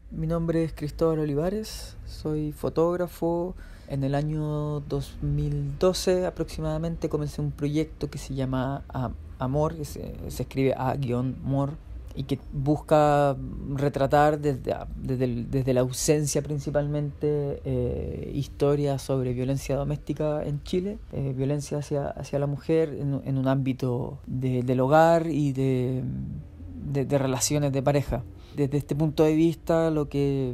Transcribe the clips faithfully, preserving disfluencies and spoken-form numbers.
Mi nombre es Cristóbal Olivares, soy fotógrafo. En el año dos mil doce aproximadamente comencé un proyecto que se llama Amor, que se, se escribe A-Mor, y que busca retratar desde, desde, el, desde la ausencia principalmente eh, historias sobre violencia doméstica en Chile, eh, violencia hacia, hacia la mujer en, en un ámbito de, del hogar y de, de, de relaciones de pareja. Desde este punto de vista, lo que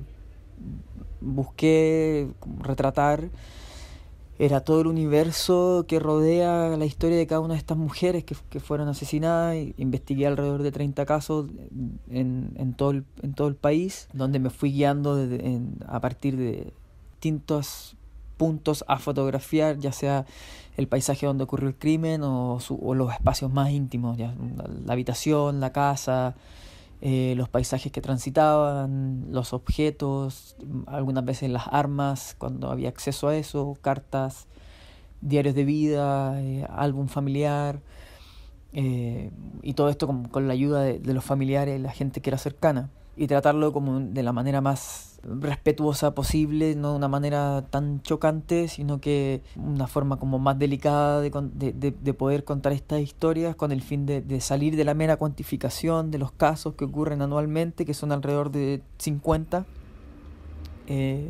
busqué retratar era todo el universo que rodea la historia de cada una de estas mujeres que, que fueron asesinadas. Investigué alrededor de treinta casos en, en, todo, el, en todo el país, donde me fui guiando de, en, a partir de distintos puntos a fotografiar, ya sea el paisaje donde ocurrió el crimen o, su, o los espacios más íntimos, ya, la habitación, la casa, Eh, los paisajes que transitaban, los objetos, algunas veces las armas, cuando había acceso a eso, cartas, diarios de vida, eh, álbum familiar, eh, y todo esto con, con la ayuda de, de los familiares, la gente que era cercana, y tratarlo como de la manera más respetuosa posible, no de una manera tan chocante, sino que una forma como más delicada de, de, de, de poder contar estas historias con el fin de, de salir de la mera cuantificación de los casos que ocurren anualmente, que son alrededor de cincuenta, eh,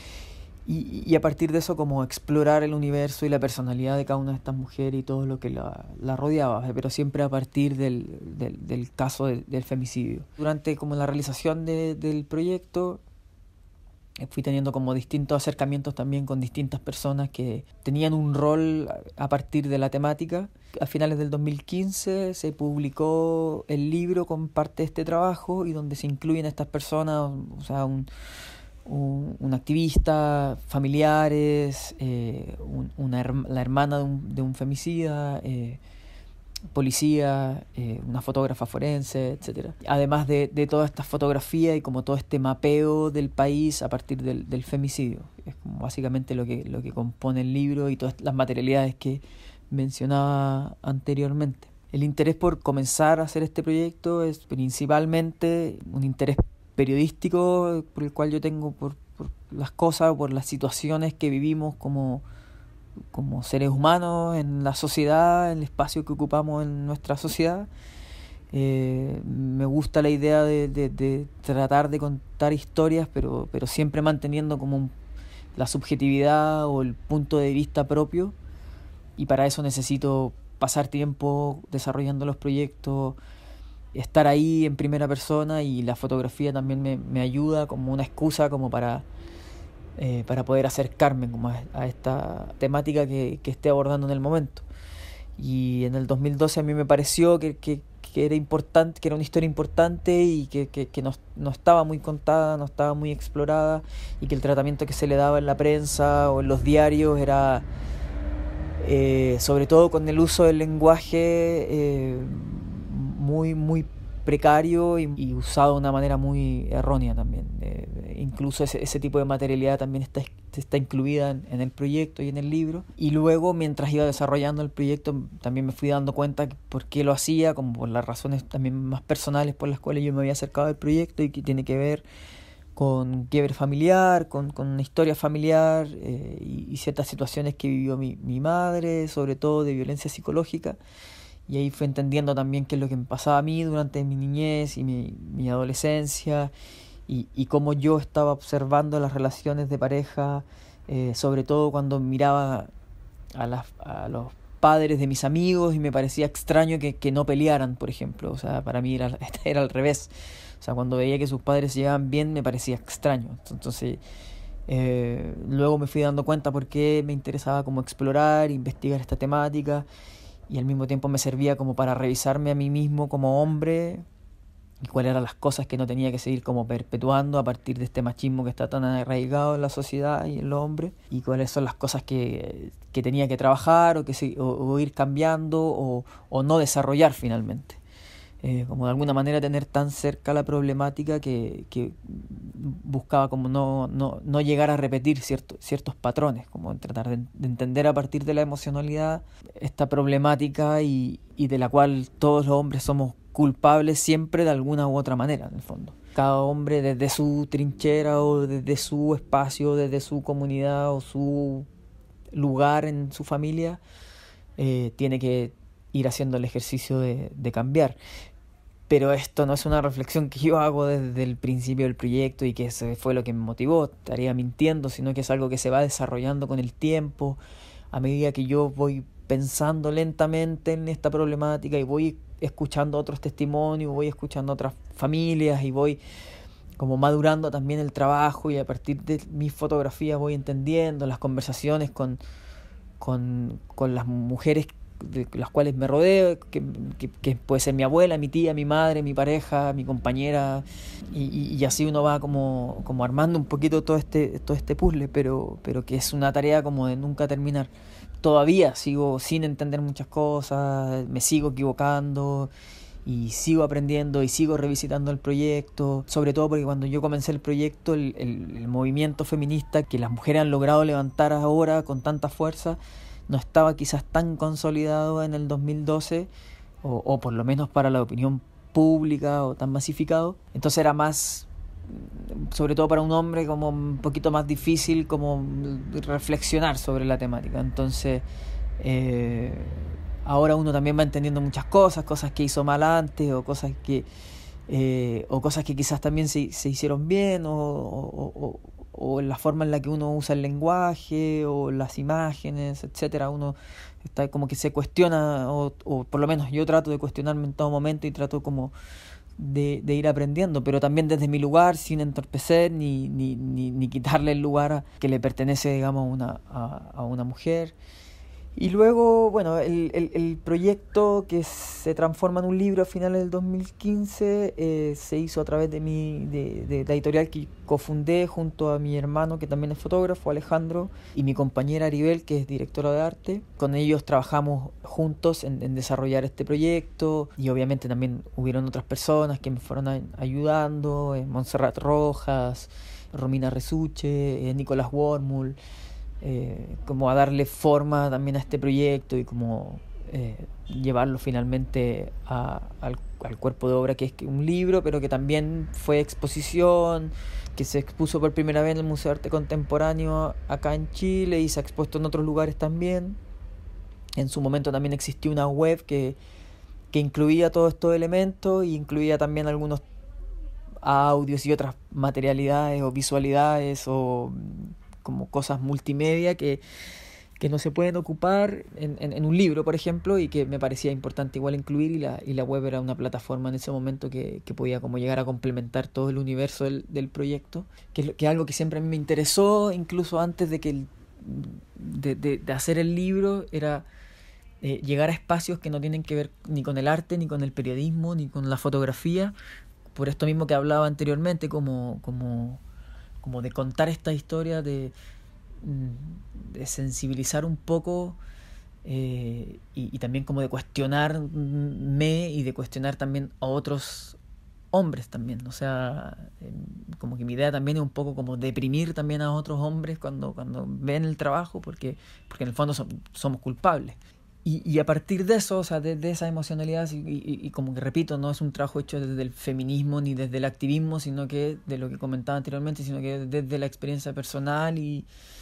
y, y a partir de eso como explorar el universo y la personalidad de cada una de estas mujeres y todo lo que la, la rodeaba, pero siempre a partir del, del, del caso del, del femicidio. Durante como la realización de, del proyecto fui teniendo como distintos acercamientos también con distintas personas que tenían un rol a partir de la temática. A finales del dos mil quince se publicó el libro con parte de este trabajo y donde se incluyen estas personas, o sea, un, un, un activista, familiares, eh, un, una, la hermana de un, de un femicida, eh, policía, eh, una fotógrafa forense, etcétera. Además de, de toda esta fotografía y como todo este mapeo del país a partir del, del femicidio. Es como básicamente lo que, lo que compone el libro y todas las materialidades que mencionaba anteriormente. El interés por comenzar a hacer este proyecto es principalmente un interés periodístico por el cual yo tengo por, por las cosas, por las situaciones que vivimos como como seres humanos en la sociedad, en el espacio que ocupamos en nuestra sociedad. Eh, me gusta la idea de, de, de tratar de contar historias, pero, pero siempre manteniendo como un, la subjetividad o el punto de vista propio, y para eso necesito pasar tiempo desarrollando los proyectos, estar ahí en primera persona, y la fotografía también me, me ayuda como una excusa como para Eh, para poder acercarme como a, a esta temática que, que esté abordando en el momento. Y en el dos mil doce a mí me pareció que, que, que era importante, que era una historia importante y que, que, que no, no estaba muy contada, no estaba muy explorada, y que el tratamiento que se le daba en la prensa o en los diarios era, eh, sobre todo con el uso del lenguaje, eh, muy, muy precario y, y usado de una manera muy errónea también. Eh, incluso ese, ese tipo de materialidad también está, está incluida en, en el proyecto y en el libro. Y luego, mientras iba desarrollando el proyecto, también me fui dando cuenta por qué lo hacía, como por las razones también más personales por las cuales yo me había acercado al proyecto, y que tiene que ver con quiebre familiar, con, con una historia familiar, eh, y, y ciertas situaciones que vivió mi, mi madre, sobre todo de violencia psicológica. Y ahí fui entendiendo también qué es lo que me pasaba a mí durante mi niñez y mi, mi adolescencia, y, y cómo yo estaba observando las relaciones de pareja, eh, sobre todo cuando miraba a, las, a los padres de mis amigos y me parecía extraño que, que no pelearan, por ejemplo. O sea, para mí era, era al revés. O sea, cuando veía que sus padres se llevaban bien me parecía extraño. Entonces, eh, luego me fui dando cuenta por qué me interesaba como explorar, investigar esta temática, y al mismo tiempo me servía como para revisarme a mí mismo como hombre y cuáles eran las cosas que no tenía que seguir como perpetuando a partir de este machismo que está tan arraigado en la sociedad y en los hombres, y cuáles son las cosas que, que tenía que trabajar o, que se, o, o ir cambiando o, o no desarrollar finalmente. Eh, como de alguna manera tener tan cerca la problemática que, que buscaba como no, no, no llegar a repetir cierto, ciertos patrones, como tratar de, de entender a partir de la emocionalidad esta problemática, y, y de la cual todos los hombres somos culpables siempre de alguna u otra manera, en el fondo. Cada hombre desde su trinchera o desde su espacio, desde su comunidad o su lugar en su familia, eh, tiene que ir haciendo el ejercicio de, de cambiar. Pero esto no es una reflexión que yo hago desde el principio del proyecto y que eso fue lo que me motivó, estaría mintiendo, sino que es algo que se va desarrollando con el tiempo, a medida que yo voy pensando lentamente en esta problemática y voy escuchando otros testimonios, voy escuchando otras familias y voy como madurando también el trabajo, y a partir de mis fotografías voy entendiendo las conversaciones con, con, con las mujeres de las cuales me rodeo, que, que, que puede ser mi abuela, mi tía, mi madre, mi pareja, mi compañera, y, y, y así uno va como, como armando un poquito todo este, todo este puzzle, pero, pero que es una tarea como de nunca terminar. Todavía sigo sin entender muchas cosas, me sigo equivocando y sigo aprendiendo y sigo revisitando el proyecto, sobre todo porque cuando yo comencé el proyecto, el, el, el movimiento feminista que las mujeres han logrado levantar ahora con tanta fuerza no estaba quizás tan consolidado en el dos mil doce, o, o por lo menos para la opinión pública, o tan masificado. Entonces era más, sobre todo para un hombre, como un poquito más difícil como reflexionar sobre la temática. Entonces eh, ahora uno también va entendiendo muchas cosas, cosas que hizo mal antes, o cosas que eh, o cosas que quizás también se, se hicieron bien, o, o, o, o la forma en la que uno usa el lenguaje, o las imágenes, etcétera. Uno está como que se cuestiona, o, o por lo menos yo trato de cuestionarme en todo momento y trato como de, de ir aprendiendo, pero también desde mi lugar, sin entorpecer ni, ni, ni, ni quitarle el lugar a, que le pertenece, digamos, una, a, a una mujer. Y luego, bueno, el, el, el proyecto que se transforma en un libro a finales del dos mil quince eh, se hizo a través de, mi, de, de la editorial que cofundé junto a mi hermano, que también es fotógrafo, Alejandro, y mi compañera Aribel, que es directora de arte. Con ellos trabajamos juntos en, en desarrollar este proyecto, y obviamente también hubieron otras personas que me fueron a, ayudando, eh, Montserrat Rojas, Romina Resuche, eh, Nicolás Wormul. Eh, como a darle forma también a este proyecto y como eh, llevarlo finalmente a, al, al cuerpo de obra, que es un libro, pero que también fue exposición, que se expuso por primera vez en el Museo de Arte Contemporáneo acá en Chile y se ha expuesto en otros lugares también. En su momento también existió una web que, que incluía todos estos elementos y incluía también algunos audios y otras materialidades o visualidades o como cosas multimedia que, que no se pueden ocupar en, en, en un libro, por ejemplo, y que me parecía importante igual incluir, y la, y la web era una plataforma en ese momento que, que podía como llegar a complementar todo el universo del, del proyecto, que es, que es algo que siempre a mí me interesó, incluso antes de que el, de, de, de hacer el libro, era eh, llegar a espacios que no tienen que ver ni con el arte, ni con el periodismo, ni con la fotografía, por esto mismo que hablaba anteriormente, como... como como de contar esta historia, de, de sensibilizar un poco eh, y, y también como de cuestionarme y de cuestionar también a otros hombres también. O sea, eh, como que mi idea también es un poco como deprimir también a otros hombres cuando, cuando ven el trabajo, porque, porque en el fondo son, somos culpables. Y, y a partir de eso, o sea, de, de esa emocionalidad, y, y, y como que repito, no es un trabajo hecho desde el feminismo ni desde el activismo, sino que de lo que comentaba anteriormente, sino que desde la experiencia personal y,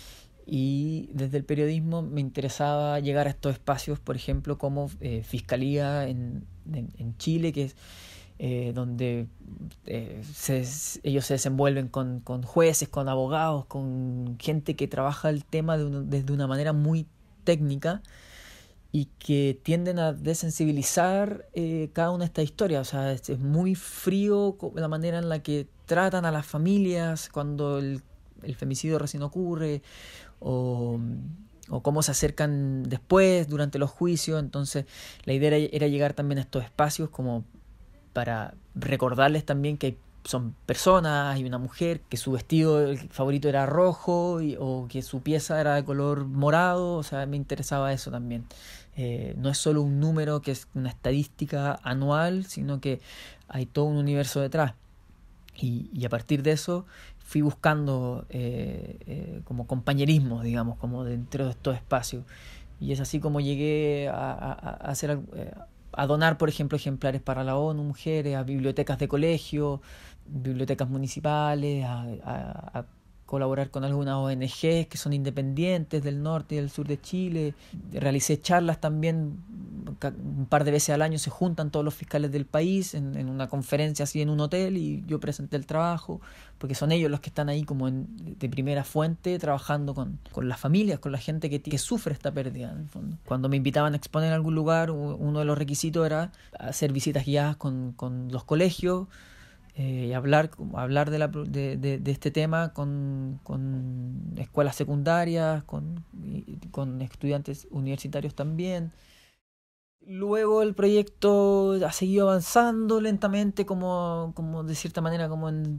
y desde el periodismo me interesaba llegar a estos espacios, por ejemplo, como eh, Fiscalía en, en, en Chile, que es eh, donde eh, se, ellos se desenvuelven con, con jueces, con abogados, con gente que trabaja el tema de una, desde una manera muy técnica, y que tienden a desensibilizar eh, cada una de estas historias. O sea, es, es muy frío la manera en la que tratan a las familias cuando el, el femicidio recién ocurre, o, o cómo se acercan después, durante los juicios. Entonces, la idea era, era llegar también a estos espacios como para recordarles también que son personas, hay una mujer, que su vestido favorito era rojo y, o que su pieza era de color morado. O sea, me interesaba eso también. Eh, no es solo un número que es una estadística anual, sino que hay todo un universo detrás. Y, y a partir de eso fui buscando eh, eh, como compañerismo, digamos, como dentro de estos espacios. Y es así como llegué a, a, a hacer a donar, por ejemplo, ejemplares para la ONU, mujeres, a bibliotecas de colegio, bibliotecas municipales, a, a, a colaborar con algunas O N Ges que son independientes del norte y del sur de Chile. Realicé charlas también, un par de veces al año se juntan todos los fiscales del país en, en una conferencia así en un hotel y yo presenté el trabajo, porque son ellos los que están ahí como en, de primera fuente trabajando con, con las familias, con la gente que, que sufre esta pérdida en el fondo. Cuando me invitaban a exponer en algún lugar, uno de los requisitos era hacer visitas guiadas con, con los colegios, Eh, y hablar, hablar de, la, de, de, de este tema con, con escuelas secundarias, con, con estudiantes universitarios también. Luego el proyecto ha seguido avanzando lentamente, como, como de cierta manera como en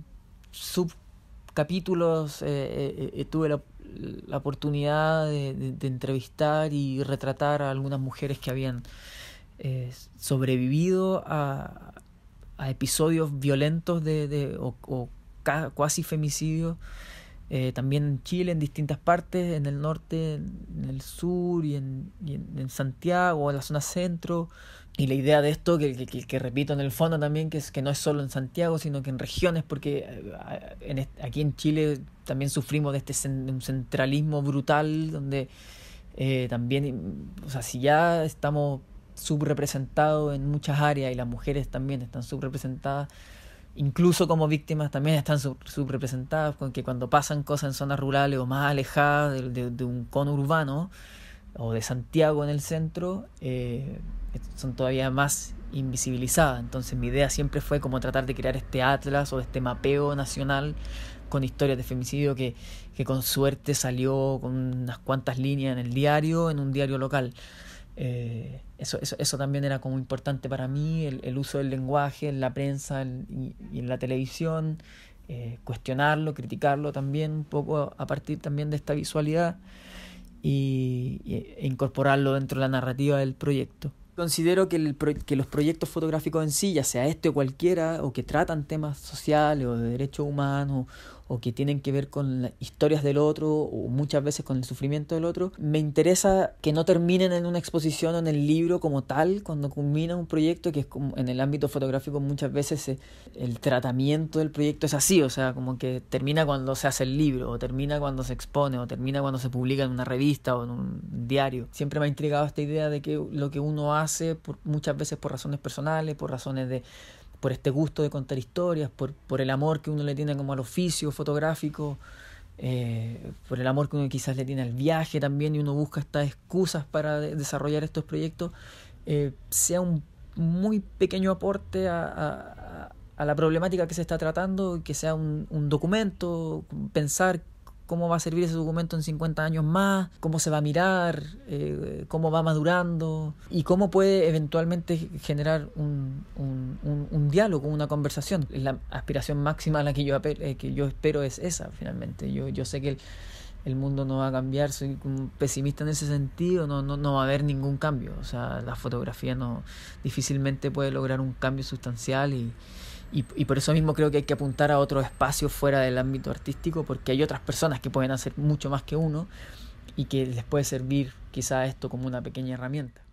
subcapítulos. Eh, eh, tuve la, la oportunidad de, de, de entrevistar y retratar a algunas mujeres que habían eh, sobrevivido a a episodios violentos de, de o, o ca, cuasi femicidios, eh, también en Chile, en distintas partes, en el norte, en el sur y en, y en, en Santiago, en la zona centro. Y la idea de esto, que, que, que repito en el fondo también, que es que no es solo en Santiago, sino que en regiones, porque en, aquí en Chile también sufrimos de este de un centralismo brutal, donde eh, también, o sea, si ya estamos subrepresentados en muchas áreas y las mujeres también están subrepresentadas, incluso como víctimas también están sub, subrepresentadas, con que cuando pasan cosas en zonas rurales o más alejadas de, de, de un cono urbano o de Santiago en el centro, eh, son todavía más invisibilizadas. Entonces mi idea siempre fue como tratar de crear este atlas o este mapeo nacional con historias de femicidio que, que con suerte salió con unas cuantas líneas en el diario, en un diario local. Eh, eso, eso, eso también era como importante para mí, el, el uso del lenguaje en la prensa el, y, y en la televisión, eh, cuestionarlo, criticarlo también un poco a partir también de esta visualidad y, y, e incorporarlo dentro de la narrativa del proyecto. Considero que, el, que los proyectos fotográficos en sí, ya sea este o cualquiera, o que tratan temas sociales o de derechos humanos, o que tienen que ver con las historias del otro, o muchas veces con el sufrimiento del otro, me interesa que no terminen en una exposición o en el libro como tal, cuando culmina un proyecto, que es como en el ámbito fotográfico muchas veces eh, el tratamiento del proyecto es así, o sea, como que termina cuando se hace el libro, o termina cuando se expone, o termina cuando se publica en una revista o en un diario. Siempre me ha intrigado esta idea de que lo que uno hace, por, muchas veces por razones personales, por razones de por este gusto de contar historias, por, por el amor que uno le tiene como al oficio fotográfico, eh, por el amor que uno quizás le tiene al viaje también, y uno busca estas excusas para de, desarrollar estos proyectos, eh, sea un muy pequeño aporte a, a, a la problemática que se está tratando, que sea un, un documento, pensar cómo va a servir ese documento en cincuenta años más, cómo se va a mirar, eh, cómo va madurando y cómo puede eventualmente generar un, un, un, un diálogo, una conversación. La aspiración máxima a la que yo, eh, que yo espero es esa, finalmente. Yo, yo sé que el, el mundo no va a cambiar, soy un pesimista en ese sentido, no, no, no va a haber ningún cambio. O sea, la fotografía no difícilmente puede lograr un cambio sustancial y Y, y por eso mismo creo que hay que apuntar a otros espacios fuera del ámbito artístico, porque hay otras personas que pueden hacer mucho más que uno y que les puede servir quizá esto como una pequeña herramienta.